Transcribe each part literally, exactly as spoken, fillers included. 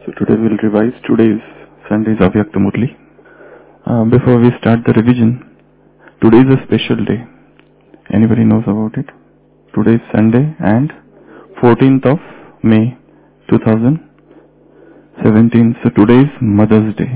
So today we'll revise today's Sunday's Avyakta Murli. Uh, before we start the revision, today is a special day. Anybody knows about it? Today is Sunday and fourteenth of May two thousand seventeen. So today is Mother's Day.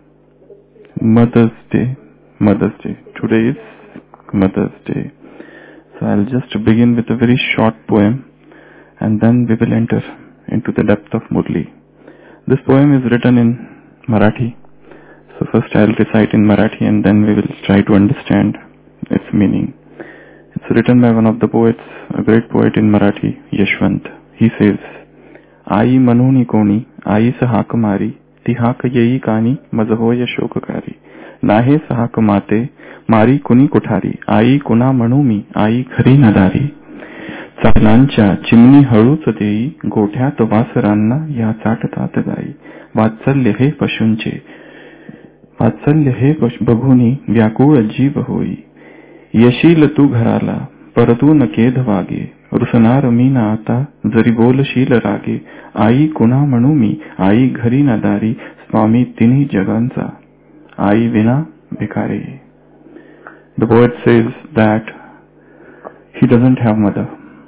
Mother's Day. Mother's Day. Today is Mother's Day. So I'll just begin with a very short poem and then we will enter into the depth of Murli. This poem is written in Marathi. So first I'll recite in Marathi and then we will try to understand its meaning. It's written by one of the poets, a great poet in Marathi, Yashwant. He says, Ai manuni koni, ai sahak mari, tihak yei kani, mazahoya shokakari. Nahe sahak mate, mari kuni kuthari, ai kuna manumi, ai khari nadari. चालांच्या चिमणी हळूच देई गोठ्यात वासरांना या चाटतात गाई वात्सल्य हे पशूंचे वात्सल्य हे बघुनी व्याकुळ जीव होई यशील तू घराला परतू न केध वागे रुसनार मी ना आता जरी बोलशील रागे आई कुणा म्हणू मी आई घरी ना दारी स्वामी तिन्ही जगांचा आई विना भिकारे. The poet says that he doesn't have mother.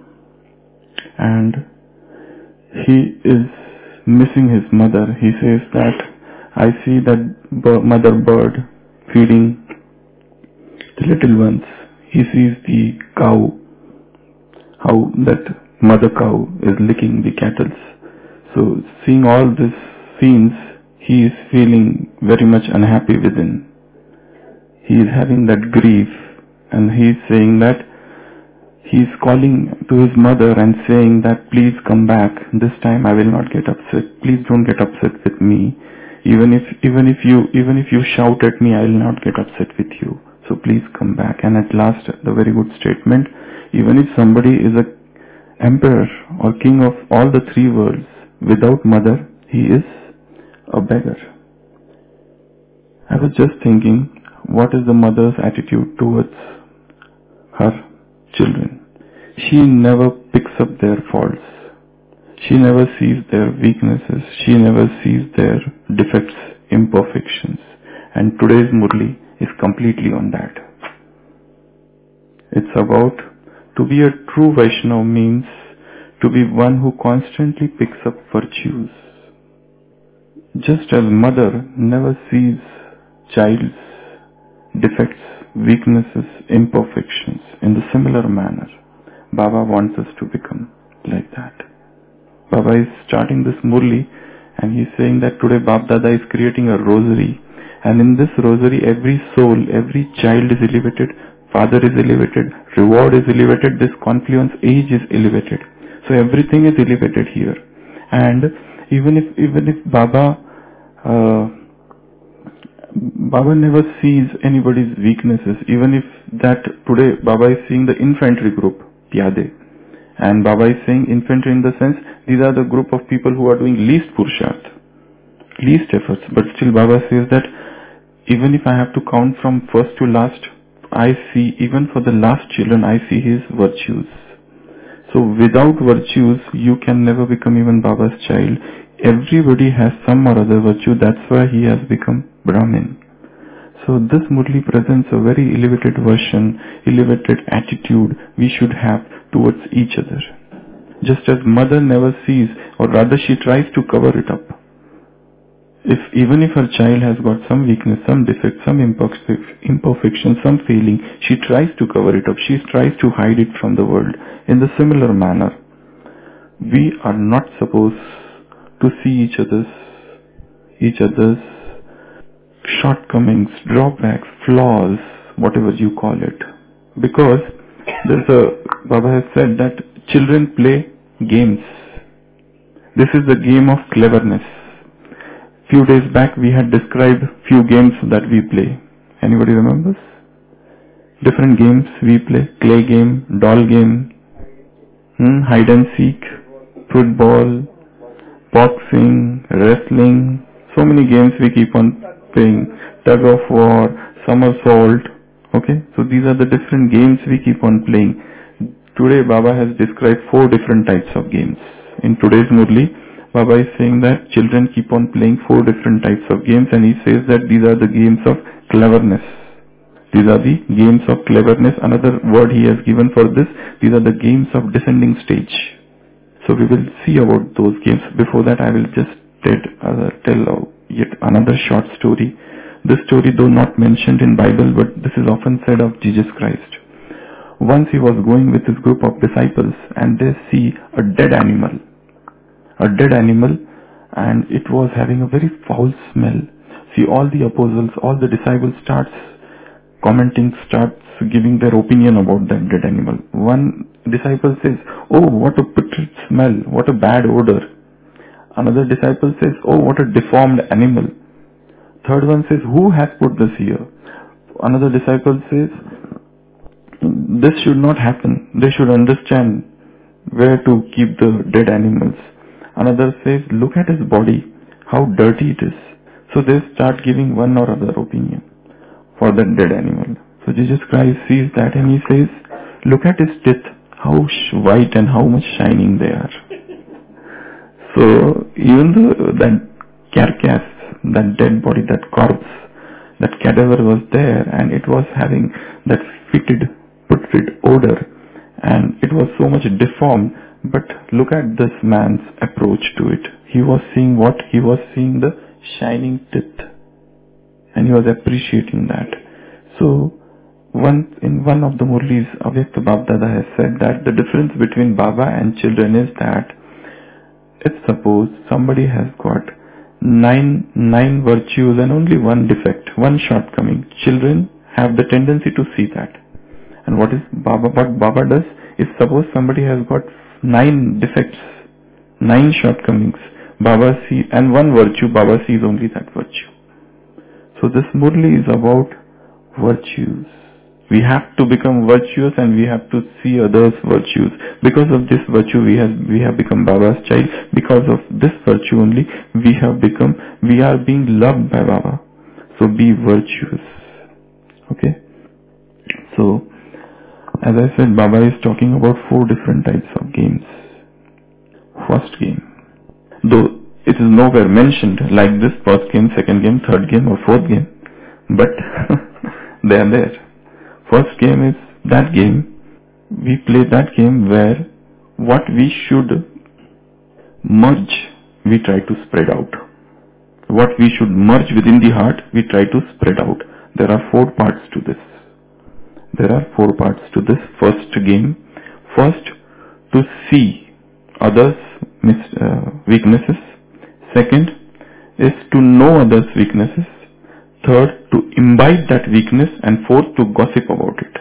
And he is missing his mother. He says that I see that mother bird feeding the little ones. He sees the cow, how that mother cow is licking the cattle. So seeing all these scenes, he is feeling very much unhappy within. He is having that grief and he is saying that he is calling to his mother and saying that please come back. This time I will not get upset. Please don't get upset with me. Even if even if you even if you shout at me, I will not get upset with you. So please come back. And at last, the very good statement: even if somebody is a emperor or king of all the three worlds, without mother, he is a beggar. I was just thinking, what is the mother's attitude towards her children? She never picks up their faults. She never sees their weaknesses. She never sees their defects, imperfections. And today's Murli is completely on that. It's about to be a true Vaishnava means to be one who constantly picks up virtues. Just as mother never sees child's defects, weaknesses, imperfections, in the similar manner, Baba wants us to become like that. Baba is starting this Murli and he is saying that today Bab Dada is creating a rosary, and in this rosary every soul, every child is elevated, father is elevated, reward is elevated, this confluence age is elevated. So everything is elevated here. And even if even if Baba uh, Baba never sees anybody's weaknesses, even if that today Baba is seeing the infantry group, Pyade. And Baba is saying infantry in the sense, these are the group of people who are doing least purusharth, least efforts. But still Baba says that even if I have to count from first to last, I see, even for the last children, I see his virtues. So without virtues, you can never become even Baba's child. Everybody has some or other virtue, that's why he has become Brahmin. So this Murli presents a very elevated version, elevated attitude we should have towards each other. Just as mother never sees, or rather she tries to cover it up. If even if her child has got some weakness, some defect, some imperfection, some failing, she tries to cover it up. She tries to hide it from the world. In the similar manner, we are not supposed to see each other's each other's shortcomings, drawbacks, flaws, whatever you call it. Because there's a, Baba has said that children play games. This is the game of cleverness. Few days back we had described few games that we play. Anybody remembers? Different games we play. Clay game, doll game, hmm, hide and seek, football, boxing, wrestling. So many games we keep on playing. Tug of war, somersault. Okay, so these are the different games we keep on playing. Today Baba has described four different types of games. In today's Murli, Baba is saying that children keep on playing four different types of games, and he says that these are the games of cleverness. These are the games of cleverness. Another word he has given for this, these are the games of descending stage. So we will see about those games. Before that, I will just tell, uh, tell yet another short story. This story, though not mentioned in Bible, but this is often said of Jesus Christ. Once he was going with his group of disciples, and they see a dead animal. A dead animal, and it was having a very foul smell. See, all the apostles, all the disciples starts commenting, starts giving their opinion about that dead animal. One disciple says, "Oh, what a putrid smell, what a bad odor." Another disciple says, "Oh, what a deformed animal." Third one says, "Who has put this here?" Another disciple says, "This should not happen. They should understand where to keep the dead animals." Another says, "Look at his body, how dirty it is." So they start giving one or other opinion for that dead animal. So Jesus Christ sees that and he says, "Look at his teeth, how white and how much shining they are." So even though that carcass, that dead body, that corpse, that cadaver was there, and it was having that fetid, putrid odor, and it was so much deformed, but look at this man's approach to it. He was seeing what? He was seeing the shining teeth, and he was appreciating that. So one, in one of the Murlis, Avyakta Babdada has said that the difference between Baba and children is that if suppose somebody has got nine nine virtues and only one defect, one shortcoming, children have the tendency to see that. And what is Baba? What Baba does is, suppose somebody has got nine defects, nine shortcomings, Baba sees, and one virtue, Baba sees only that virtue. So this Murli is about virtues. We have to become virtuous, and we have to see others' virtues. Because of this virtue, we have we have become Baba's child. Because of this virtue only, we have become, we are being loved by Baba. So be virtuous. Okay. So, as I said, Baba is talking about four different types of games. First game, though it is nowhere mentioned like this first game, second game, third game or fourth game, but they are there. First game is that game, we play that game where what we should merge, we try to spread out. What we should merge within the heart, we try to spread out. There are four parts to this. There are four parts to this first game. First, to see others' mis- uh, weaknesses. Second is to know others' weaknesses. Third, to imbibe that weakness. And fourth, to gossip about it.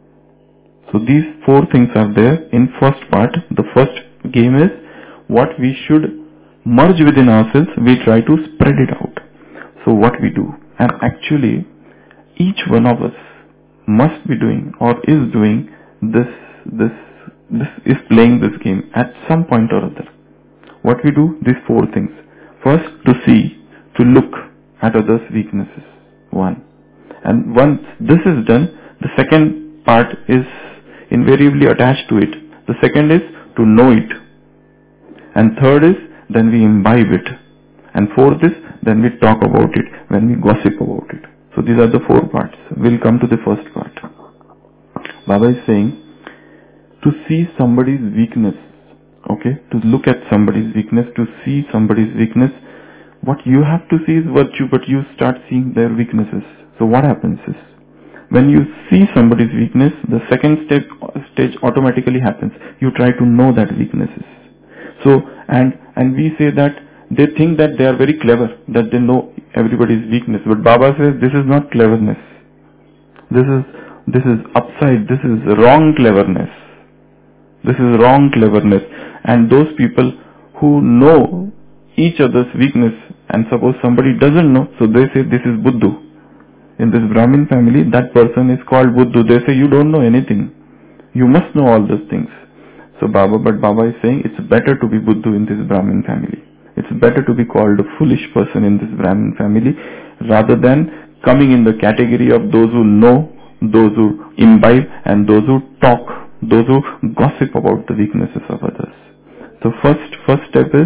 So these four things are there in first part. The first game is what we should merge within ourselves, we try to spread it out. So what we do, and actually each one of us must be doing or is doing this, this, this is playing this game at some point or other. What we do, these four things. First, to see, to look at others' weaknesses. One. And once this is done, the second part is invariably attached to it. The second is to know it. And third is, then we imbibe it. And fourth is, then we talk about it, when we gossip about it. So these are the four parts. We'll come to the first part. Baba is saying, to see somebody's weakness, okay, to look at somebody's weakness, to see somebody's weakness, what you have to see is virtue, but you start seeing their weaknesses. So what happens is, when you see somebody's weakness, the second step stage automatically happens. You try to know that weaknesses. So, and, and we say that they think that they are very clever, that they know everybody's weakness. But Baba says this is not cleverness. This is, this is upside, this is wrong cleverness. This is wrong cleverness. And those people who know each other's weakness, and suppose somebody doesn't know, so they say this is Buddhu. In this Brahmin family, that person is called Buddhu. They say you don't know anything. You must know all those things. So Baba, but Baba is saying it's better to be Buddhu in this Brahmin family. It's better to be called a foolish person in this Brahmin family rather than coming in the category of those who know, those who imbibe, and those who talk, those who gossip about the weaknesses of others. So first, first step is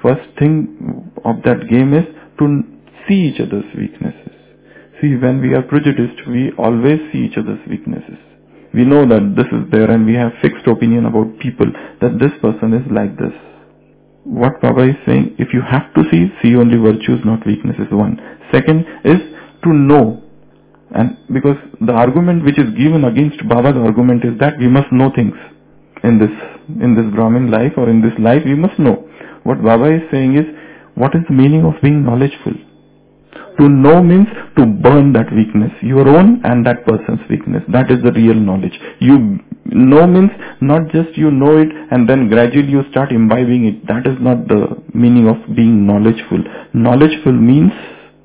First thing of that game is to see each other's weaknesses. See, when we are prejudiced, we always see each other's weaknesses. We know that this is there and we have fixed opinion about people, that this person is like this. What Baba is saying, if you have to see, see only virtues, not weaknesses, one. Second is to know. And because the argument which is given against Baba's argument is that we must know things. In this, in this Brahmin life or in this life, we must know. What Baba is saying is, what is the meaning of being knowledgeful? To know means to burn that weakness, your own and that person's weakness. That is the real knowledge. You know means not just you know it and then gradually you start imbibing it. That is not the meaning of being knowledgeful. Knowledgeful means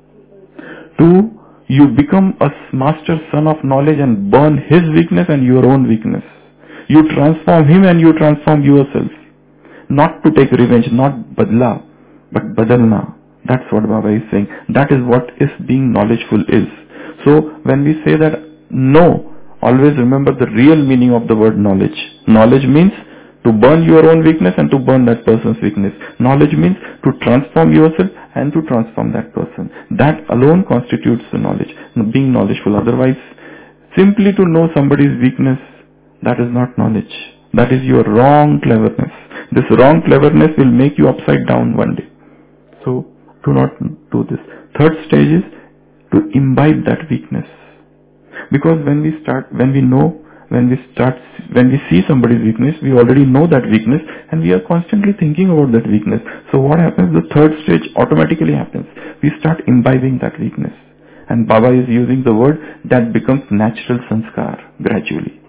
to you become a master son of knowledge and burn his weakness and your own weakness. You transform him and you transform yourself. Not to take revenge, not badla, but badalna. That's what Baba is saying. That is what is being knowledgeful is. So when we say that no, always remember the real meaning of the word knowledge. Knowledge means to burn your own weakness and to burn that person's weakness. Knowledge means to transform yourself and to transform that person. That alone constitutes the knowledge, being knowledgeful. Otherwise, simply to know somebody's weakness, that is not knowledge. That is your wrong cleverness. This wrong cleverness will make you upside down one day. So, do not do this. Third stage is to imbibe that weakness. Because when we start, when we know, when we start, when we see somebody's weakness, we already know that weakness and we are constantly thinking about that weakness. So what happens? The third stage automatically happens. We start imbibing that weakness. And Baba is using the word that becomes natural sanskar gradually.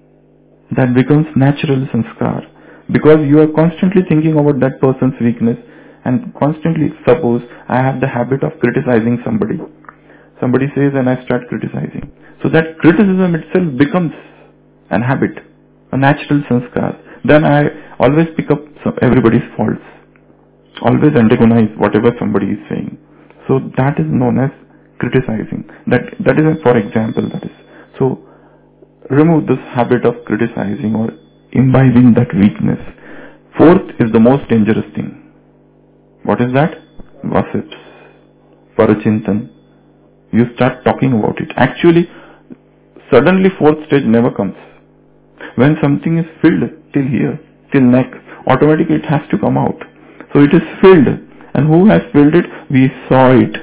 That becomes natural sanskar. Because you are constantly thinking about that person's weakness and constantly, suppose I have the habit of criticizing somebody. Somebody says and I start criticizing. So that criticism itself becomes an habit, a natural sanskar. Then I always pick up some, everybody's faults. Always antagonize whatever somebody is saying. So that is known as criticizing. That, that is, a, for example, that is. So remove this habit of criticizing or imbibing that weakness. Fourth is the most dangerous thing. What is that? Gossips. Parachintan. You start talking about it. Actually, suddenly fourth stage never comes. When something is filled till here, till neck, automatically it has to come out. So it is filled. And who has filled it? We saw it.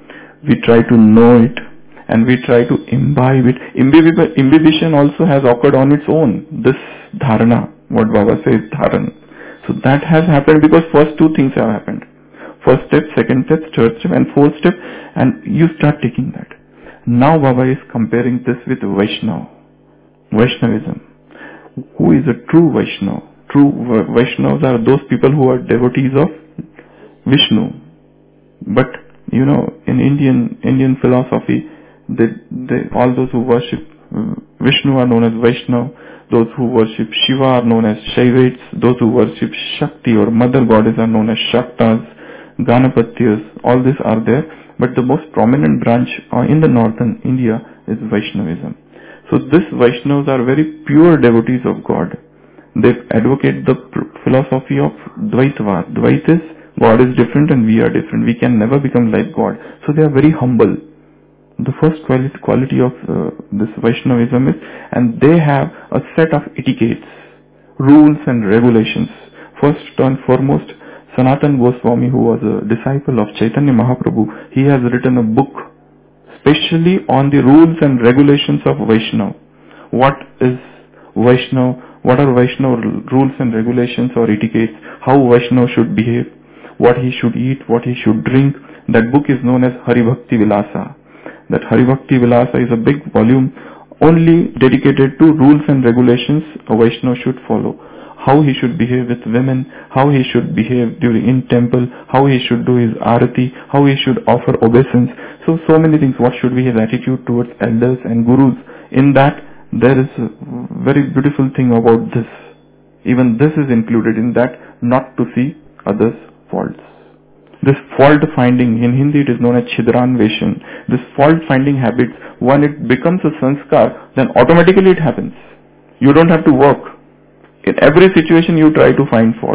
We try to know it. And we try to imbibe it. Imbib- imbibition also has occurred on its own. This dharana, what Baba says, dharan. So that has happened because first two things have happened. First step, second step, third step and fourth step, and you start taking that. Now Baba is comparing this with Vaishnava. Vaishnavism. Who is a true Vaishnava? True Vaishnavas are those people who are devotees of Vishnu. But, you know, in Indian Indian philosophy, they, they, all those who worship Vishnu are known as Vaishnava. Those who worship Shiva are known as Shaivites. Those who worship Shakti or Mother Goddess are known as Shaktas, Ganapatyas. All these are there. But the most prominent branch in the northern India is Vaishnavism. So these Vaishnavas are very pure devotees of God. They advocate the philosophy of Dvaitva. Dvait is God is different and we are different. We can never become like God. So they are very humble. The first quality, quality of uh, this Vaishnavism is, and they have a set of etiquettes, rules and regulations. First and foremost, Sanatan Goswami, who was a disciple of Chaitanya Mahaprabhu, he has written a book specially on the rules and regulations of Vaishnava. What is Vaishnava? What are Vaishnava rules and regulations or etiquettes? How Vaishnava should behave? What he should eat? What he should drink? That book is known as Hari Bhakti Vilasa. That Hari Bhakti Vilasa is a big volume only dedicated to rules and regulations a Vaishnava should follow. How he should behave with women, how he should behave during in temple, how he should do his arati, how he should offer obeisance. So, so many things. What should be his attitude towards elders and gurus. In that, there is a very beautiful thing about this. Even this is included in that, not to see others' faults. This fault finding, in Hindi it is known as Chidranveshan. This fault finding habit, when it becomes a sanskar, then automatically it happens. You don't have to work. In every situation you try to find fault.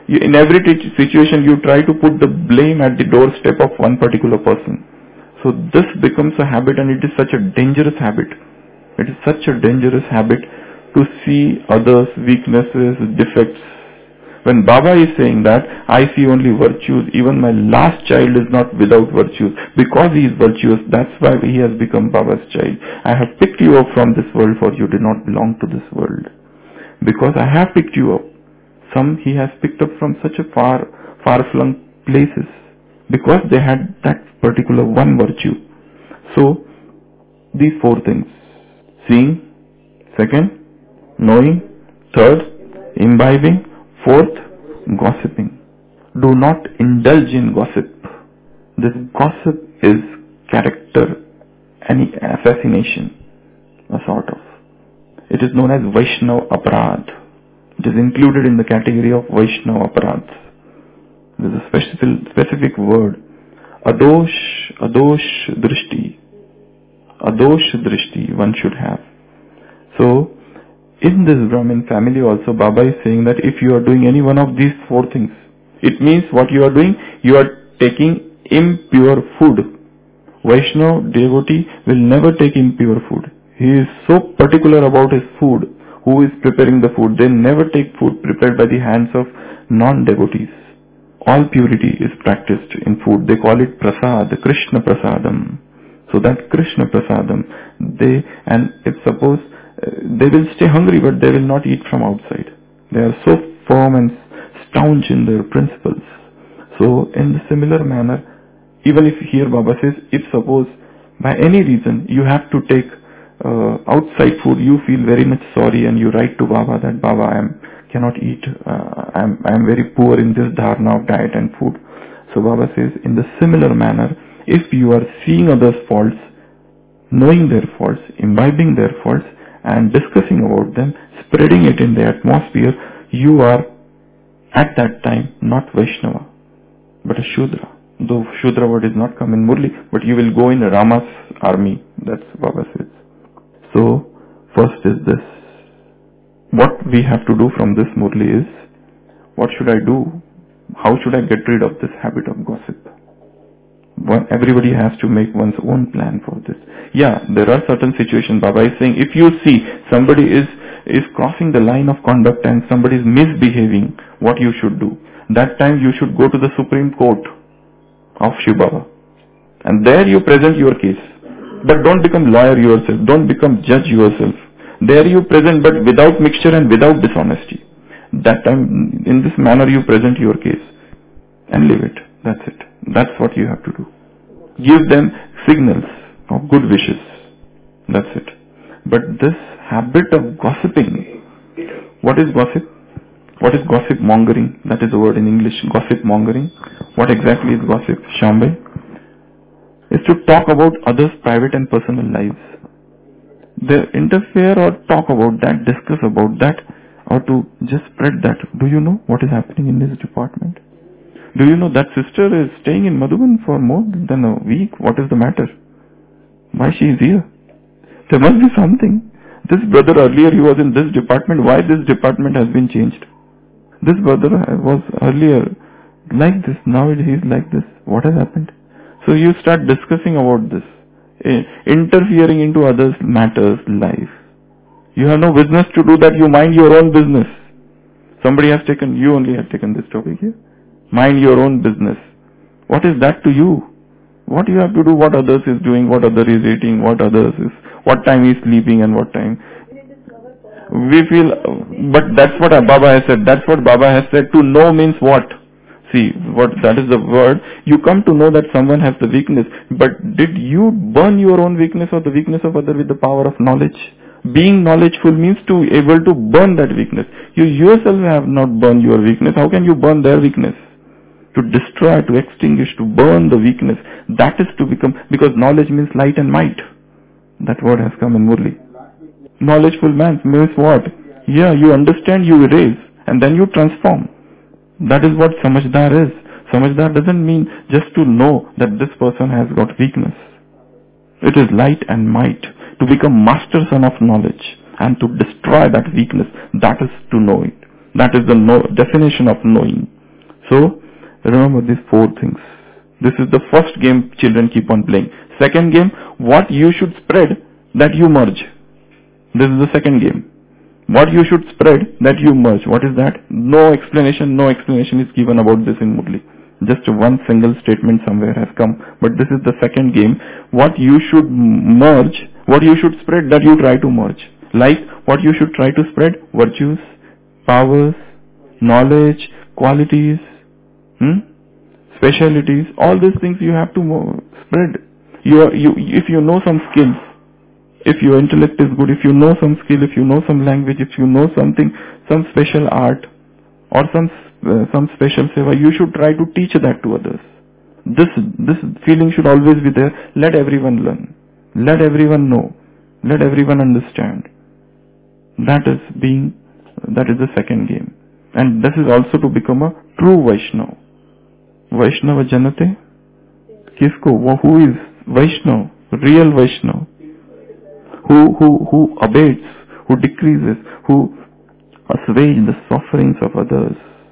You, in every t- situation, you try to put the blame at the doorstep of one particular person. So this becomes a habit, and it is such a dangerous habit. It is such a dangerous habit to see others' weaknesses, defects. When Baba is saying that, I see only virtues, even my last child is not without virtues. Because he is virtuous, that's why he has become Baba's child. I have picked you up from this world, for you do not belong to this world. Because I have picked you up. Some he has picked up from such a far, far-flung places. Because they had that particular one virtue. So, these four things. Seeing. Second, knowing. Third, imbibing. Fourth, gossiping. Do not indulge in gossip. This gossip is character any assassination, a sort of. It is known as Vaishnav Aparadh. It is included in the category of Vaishnav Aparadh. There is a specific, specific word. Adosh, Adosh Drishti. Adosh Drishti one should have. So, in this Brahmin family also, Baba is saying that if you are doing any one of these four things, it means what you are doing, you are taking impure food. Vaishnav devotee will never take impure food. He is so particular about his food. Who is preparing the food? They never take food prepared by the hands of non-devotees. All purity is practiced in food. They call it prasad, Krishna prasadam. So that Krishna prasadam, they, and if suppose uh, they will stay hungry, but they will not eat from outside. They are so firm and staunch in their principles. So in the similar manner, even if here Baba says, if suppose by any reason you have to take uh, outside food, you feel very much sorry and you write to Baba that Baba, I am cannot eat, uh, I am I am very poor in this dharna of diet and food. So Baba says, in the similar manner, if you are seeing others' faults, knowing their faults, imbibing their faults, and discussing about them, spreading it in the atmosphere, you are at that time not Vaishnava, but a Shudra. Though Shudra word is not come in Murli, but you will go in Rama's army. That's Baba says. So, first is this. What we have to do from this Murli is, what should I do? How should I get rid of this habit of gossip? One, everybody has to make one's own plan for this. Yeah, there are certain situations. Baba is saying, if you see somebody is, is crossing the line of conduct and somebody is misbehaving, what you should do? That time you should go to the Supreme Court of Shiv Baba. And there you present your case. But don't become lawyer yourself. Don't become judge yourself. There you present, but without mixture and without dishonesty. That time, in this manner you present your case. And leave it. That's it. That's what you have to do. Give them signals of good wishes. That's it. But this habit of gossiping, what is gossip? What is gossip mongering? That is the word in English, gossip mongering. What exactly is gossip, Shyambai? Is to talk about others' private and personal lives. They interfere or talk about that, discuss about that, or to just spread that. Do you know what is happening in this department? Do you know that sister is staying in Madhuban for more than a week? What is the matter? Why she is here? There must be something. This brother earlier he was in this department. Why this department has been changed? This brother was earlier like this. Now he is like this. What has happened? So you start discussing about this. Interfering into others' matters, life. You have no business to do that. You mind your own business. Somebody has taken, you only have taken this topic here. Mind your own business. What is that to you? What you have to do, what others is doing, what other is eating, what others is, what time he is sleeping and what time. We feel, but that's what Baba has said. That's what Baba has said. To know means what? See, what that is the word. You come to know that someone has the weakness. But did you burn your own weakness or the weakness of other with the power of knowledge? Being knowledgeful means to able to burn that weakness. You yourself have not burned your weakness. How can you burn their weakness? To destroy, to extinguish, to burn the weakness. That is to become, because knowledge means light and might. That word has come in Murli. Knowledgeful man means what? Yeah, you understand, you erase, and then you transform. That is what Samajdar is. Samajdar doesn't mean just to know that this person has got weakness. It is light and might. To become master son of knowledge and to destroy that weakness, that is to know it. That is the know, definition of knowing. So remember these four things. This is the first game children keep on playing. Second game, what you should spread that you merge. This is the second game. What you should spread that you merge. What is that? No explanation, no explanation is given about this in Murli. Just one single statement somewhere has come. But this is the second game. What you should merge, what you should spread that you try to merge. Like what you should try to spread, virtues, powers, knowledge, qualities, hmm? specialities, all these things you have to spread. You, are, you, if you know some skills, if your intellect is good, if you know some skill, if you know some language, if you know something, some special art or some uh, some special seva, you should try to teach that to others. This this feeling should always be there. Let everyone learn. Let everyone know. Let everyone understand. That is being, that is the second game. And this is also to become a true Vaishnav. Vaishnava Janate? Kisko? Who is Vaishnav? Real Vaishnav? Who, who, who abates, who decreases, who assuages the sufferings of others.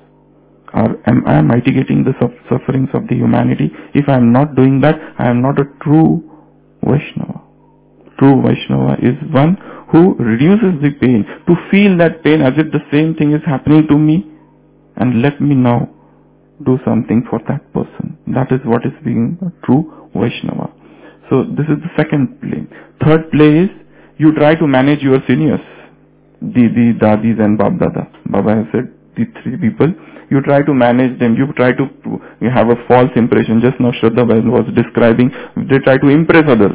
Or am I mitigating the sufferings of the humanity? If I am not doing that, I am not a true Vaishnava. True Vaishnava is one who reduces the pain, to feel that pain as if the same thing is happening to me, and let me now do something for that person. That is what is being a true Vaishnava. So this is the second play. Third play is you try to manage your seniors, Didi, Dadis and Bab Dada. Baba has said the three people. You try to manage them. You try to you have a false impression. Just now Shraddha was describing. They try to impress others.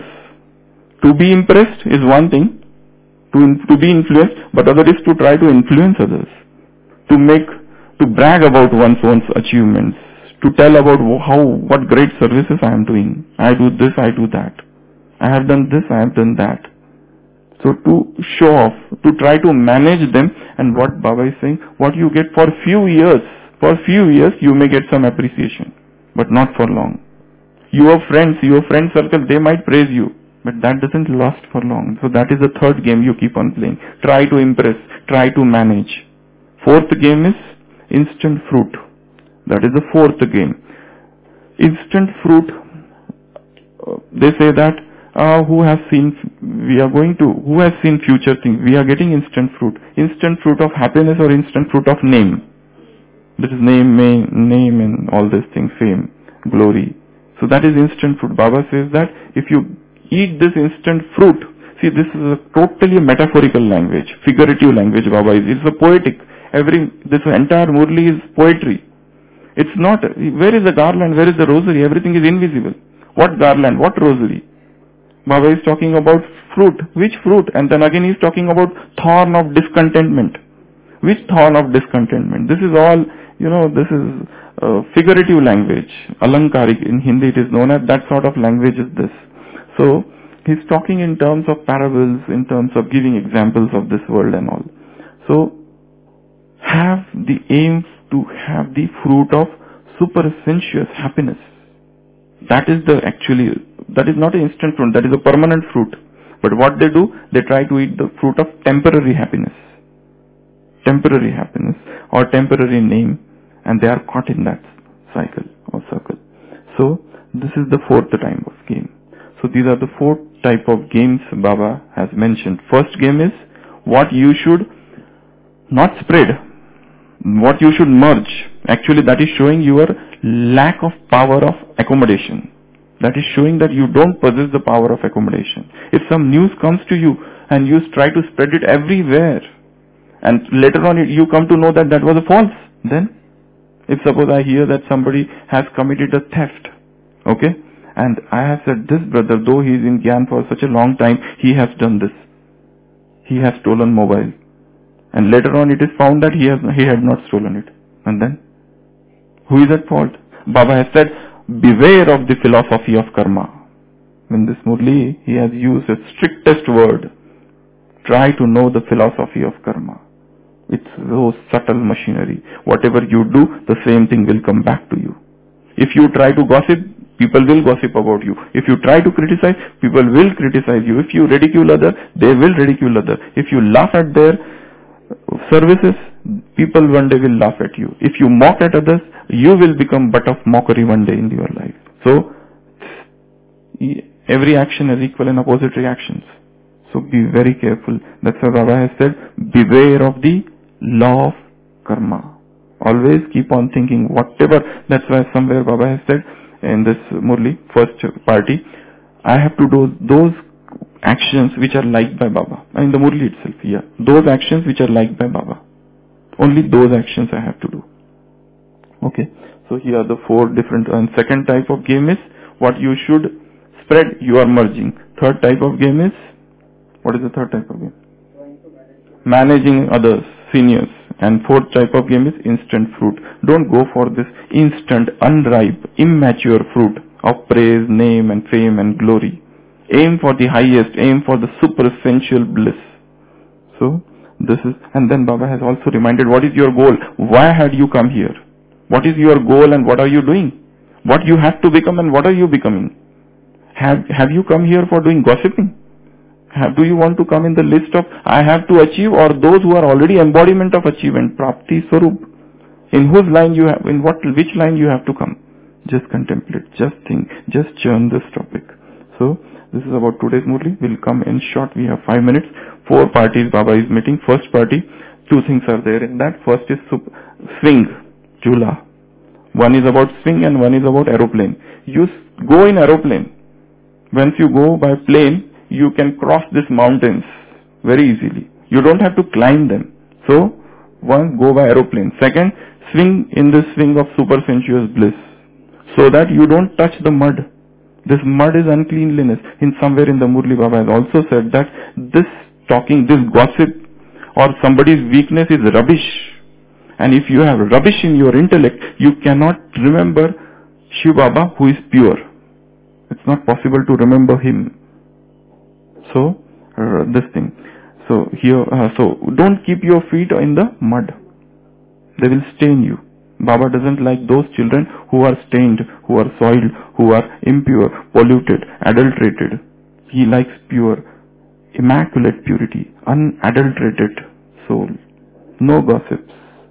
To be impressed is one thing. To to be influenced, but other is to try to influence others. To make to brag about one's own achievements. To tell about how what great services I am doing. I do this. I do that. I have done this. I have done that. So to show off, to try to manage them, and what Baba is saying, what you get for few years, for few years you may get some appreciation, but not for long. Your friends, your friend circle, they might praise you, but that doesn't last for long. So that is the third game you keep on playing. Try to impress, try to manage. Fourth game is instant fruit. That is the fourth game. Instant fruit, uh, they say that Uh, who has seen, we are going to, who has seen future things? We are getting instant fruit. Instant fruit of happiness or instant fruit of name. This is name, name, name and all these things, fame, glory. So that is instant fruit. Baba says that if you eat this instant fruit, see this is a totally metaphorical language, figurative language Baba is. It's a poetic. Every, this entire Murli is poetry. It's not, where is the garland, where is the rosary? Everything is invisible. What garland, what rosary? Baba is talking about fruit. Which fruit? And then again he is talking about thorn of discontentment. Which thorn of discontentment? This is all, you know, this is uh, figurative language. Alankarik, in Hindi it is known as, that sort of language is this. So, he is talking in terms of parables, in terms of giving examples of this world and all. So, have the aim to have the fruit of supersensuous happiness. That is the actually, that is not an instant fruit, that is a permanent fruit. But what they do, they try to eat the fruit of temporary happiness. Temporary happiness or temporary name, and they are caught in that cycle or circle. So, this is the fourth type of game. So, these are the four type of games Baba has mentioned. First game is what you should not spread, what you should merge. Actually, that is showing your lack of power of accommodation. That is showing that you don't possess the power of accommodation. If some news comes to you and you try to spread it everywhere, and later on you come to know that that was a false, then if suppose I hear that somebody has committed a theft, okay, and I have said this brother, though he is in Gyan for such a long time, he has done this. He has stolen mobile. And later on it is found that he has he had not stolen it. And then who is at fault? Baba has said, beware of the philosophy of karma. In this Murli, he has used the strictest word. Try to know the philosophy of karma. It's so subtle machinery. Whatever you do, the same thing will come back to you. If you try to gossip, people will gossip about you. If you try to criticize, people will criticize you. If you ridicule others, they will ridicule others. If you laugh at their services, people one day will laugh at you. If you mock at others, you will become butt of mockery one day in your life. So, every action has equal and opposite reactions. So be very careful. That's why Baba has said, beware of the law of karma. Always keep on thinking whatever. That's why somewhere Baba has said in this Murli, first party, I have to do those actions which are liked by Baba. In the Murli itself, yeah. Those actions which are liked by Baba. Only those actions I have to do. Okay. So here are the four different, and second type of game is what you should spread, you are merging. Third type of game is, what is the third type of game? Managing others, seniors. And fourth type of game is instant fruit. Don't go for this instant, unripe, immature fruit of praise, name and fame and glory. Aim for the highest, aim for the supersensual bliss. So, this is, and then Baba has also reminded, what is your goal? Why had you come here? What is your goal and what are you doing? What you have to become and what are you becoming? Have, have you come here for doing gossiping? Have, do you want to come in the list of I have to achieve, or those who are already embodiment of achievement, Prapti Swarup? In whose line you have, in what, which line you have to come? Just contemplate, just think, just churn this topic. So, this is about today's Murli. We'll come in short. We have five minutes. Four parties Baba is meeting. First party, two things are there in that. First is swing, Jula. One is about swing and one is about aeroplane. You go in aeroplane. Once you go by plane, you can cross these mountains very easily. You don't have to climb them. So, one, go by aeroplane. Second, swing in the swing of supersensuous bliss, so that you don't touch the mud. This mud is uncleanliness. In somewhere in the Murli, Baba has also said that this talking, this gossip or somebody's weakness is rubbish. And if you have rubbish in your intellect, you cannot remember Shiv Baba who is pure. It's not possible to remember him. So, uh, this thing. So, here, uh, so, don't keep your feet in the mud. They will stain you. Baba doesn't like those children who are stained, who are soiled, who are impure, polluted, adulterated. He likes pure, immaculate purity, unadulterated soul. No gossips.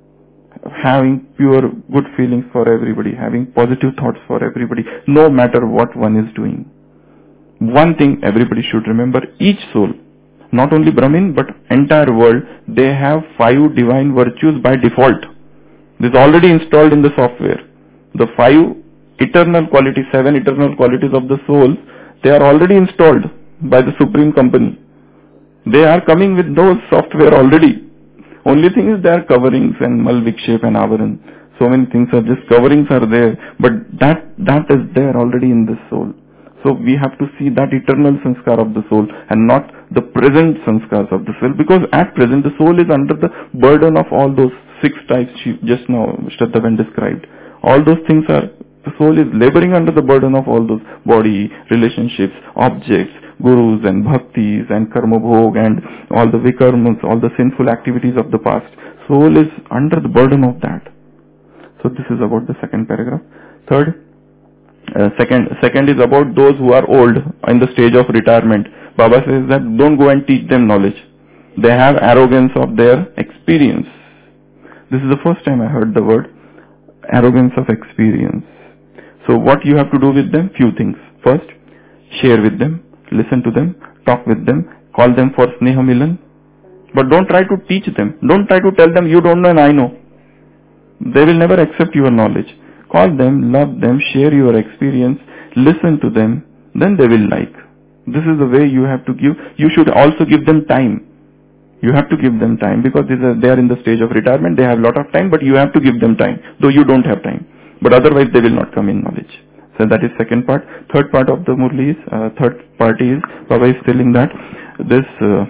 Having pure good feelings for everybody, having positive thoughts for everybody, no matter what one is doing. One thing everybody should remember, each soul, not only Brahmin but entire world, they have five divine virtues by default. This is already installed in the software. The five eternal qualities, seven eternal qualities of the soul, they are already installed by the Supreme Company. They are coming with those software already. Only thing is they are coverings and mal vikshep and avaran. So many things are just coverings are there, but that that is there already in the soul. So we have to see that eternal sanskar of the soul and not the present sanskars of the soul, because at present the soul is under the burden of all those six types she just now Shraddhavan described. All those things are, the soul is laboring under the burden of all those body, relationships, objects, gurus and bhaktis and karma bhog and all the vikarmas, all the sinful activities of the past. Soul is under the burden of that. So this is about the second paragraph. Third, uh, second, second is about those who are old in the stage of retirement. Baba says that don't go and teach them knowledge. They have arrogance of their experience. This is the first time I heard the word arrogance of experience. So what you have to do with them? Few things. First, share with them, listen to them, talk with them, call them for Sneha Milan. But don't try to teach them. Don't try to tell them you don't know and I know. They will never accept your knowledge. Call them, love them, share your experience, listen to them, then they will like. This is the way you have to give. You should also give them time. You have to give them time because they are in the stage of retirement. They have a lot of time, but you have to give them time, though you don't have time. But otherwise they will not come in knowledge. So that is second part. Third part of the Murli is, uh, third party is, Baba is telling that this uh,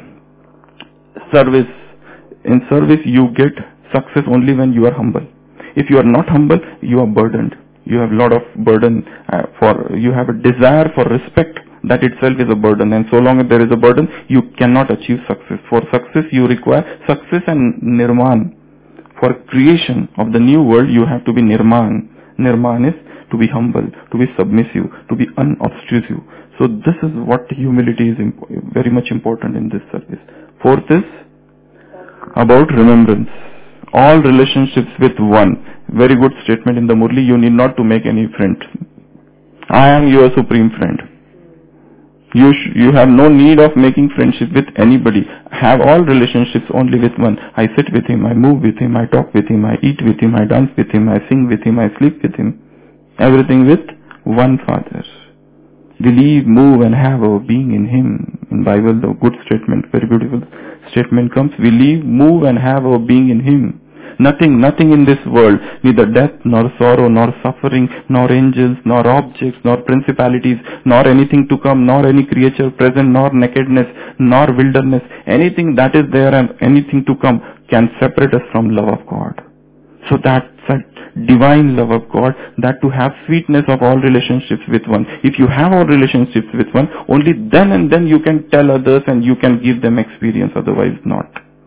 service, in service you get success only when you are humble. If you are not humble, you are burdened. You have a lot of burden uh, for, you have a desire for respect. That itself is a burden, and so long as there is a burden, you cannot achieve success. For success, you require success and nirman. For creation of the new world, you have to be nirman. Nirman is to be humble, to be submissive, to be unobtrusive. So this is what humility is imp- very much important in this service. Fourth is about remembrance all relationships with one. Very good statement in the Murli. You need not to make any friend. I am your supreme friend. You sh- you have no need of making friendship with anybody. Have all relationships only with one. I sit with him, I move with him, I talk with him, I eat with him, I dance with him, I sing with him, I sleep with him. Everything with one Father. We live, move and have our being in Him. In Bible, the good statement, very beautiful statement comes. We live, move and have our being in Him. Nothing, nothing in this world, neither death, nor sorrow, nor suffering, nor angels, nor objects, nor principalities, nor anything to come, nor any creature present, nor nakedness, nor wilderness, anything that is there and anything to come can separate us from love of God. So that's a divine love of God, that to have sweetness of all relationships with one. If you have all relationships with one, only then and then you can tell others and you can give them experience, otherwise not.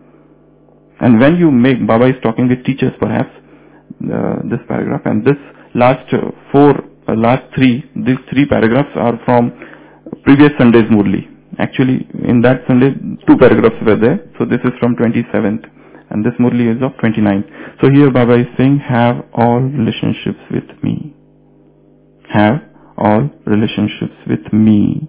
And when you make, Baba is talking with teachers perhaps, uh, this paragraph, and this last uh, four, uh, last three, these three paragraphs are from previous Sunday's Murli. Actually, in that Sunday, two paragraphs were there, so this is from twenty-seventh. And this Murli is of twenty-ninth. So here Baba is saying, have all relationships with me. Have all relationships with me.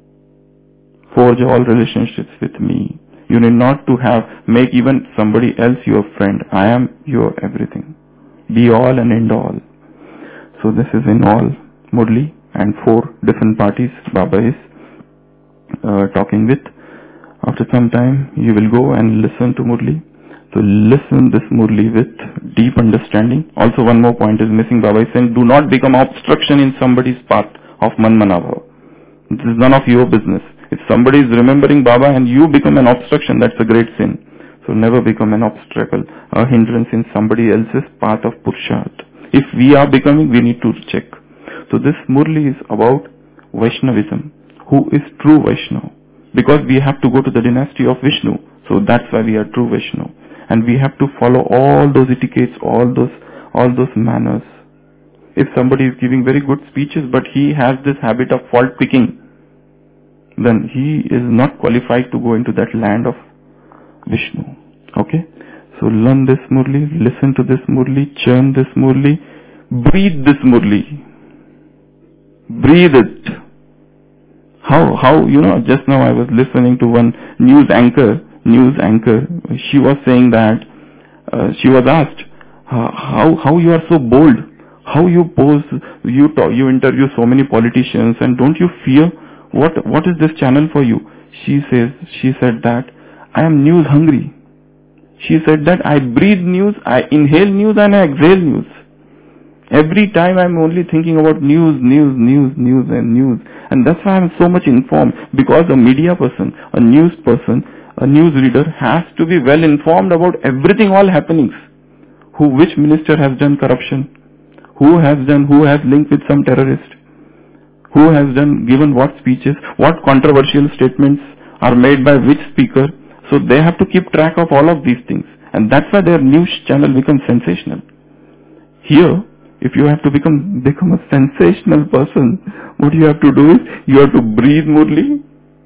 Forge all relationships with me. You need not to have, make even somebody else your friend. I am your everything. Be all and end all. So this is in all Murli, and four different parties Baba is uh, talking with. After some time, you will go and listen to Murli. So listen this Murli with deep understanding. Also one more point is missing. Baba is saying, do not become obstruction in somebody's path of Manmanabha. This is none of your business. If somebody is remembering Baba and you become an obstruction, that's a great sin. So never become an obstacle, a hindrance in somebody else's path of Purusharth. If we are becoming, we need to check. So this Murli is about Vaishnavism. Who is true Vaishnava? Because we have to go to the dynasty of Vishnu. So that's why we are true Vaishnava. And we have to follow all those etiquettes, all those, all those manners. If somebody is giving very good speeches, but he has this habit of fault picking, then he is not qualified to go into that land of Vishnu. Okay? So learn this Murli, listen to this Murli, churn this Murli, breathe this Murli. Breathe it. How, how, you know, just now I was listening to one news anchor, news anchor, she was saying that, uh, she was asked, how, how you are so bold, how you pose, you talk, you interview so many politicians, and don't you fear? What, what is this channel for you? She says, she said that, I am news hungry. She said that I breathe news, I inhale news and I exhale news. Every time I am only thinking about news, news, news, news and news. And that's why I am so much informed, because a media person, a news person, a news reader has to be well informed about everything, all happenings. Who, which minister has done corruption? Who has done, who has linked with some terrorist? Who has done, given what speeches? What controversial statements are made by which speaker? So they have to keep track of all of these things. And that's why their news channel becomes sensational. Here, if you have to become, become a sensational person, what you have to do is, you have to breathe Murli,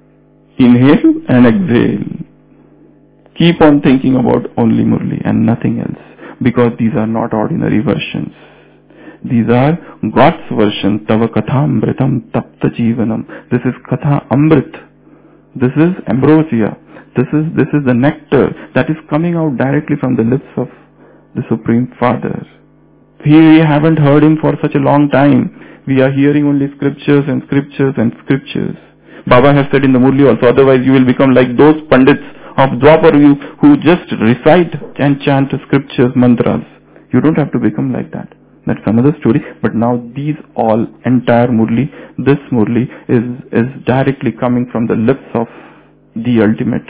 inhale and exhale. Keep on thinking about only Murli and nothing else. Because these are not ordinary versions. These are God's version. Tava Katha Amritam Tapta Jivanam. This is Katha Amrit. This is ambrosia. This is, this is the nectar that is coming out directly from the lips of the Supreme Father. We haven't heard him for such a long time. We are hearing only scriptures and scriptures and scriptures. Baba has said in the Murli also, otherwise you will become like those Pandits of Dwapar who just recite and chant scriptures, mantras. You don't have to become like that. That's another story. But now these all, entire Murli, this Murli is, is directly coming from the lips of the ultimate,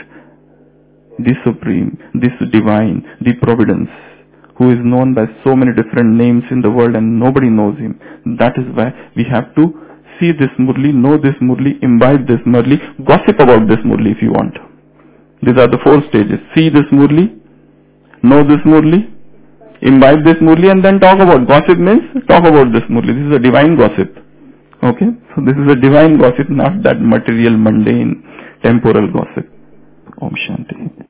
the Supreme, this Divine, the Providence, who is known by so many different names in the world and nobody knows him. That is why we have to see this Murli, know this Murli, imbibe this Murli, gossip about this Murli if you want. These are the four stages. See this Murli, know this Murli, imbibe this Murli, and then talk about. Gossip means talk about this Murli. This is a divine gossip. Okay? So this is a divine gossip, not that material, mundane, temporal gossip. Om Shanti.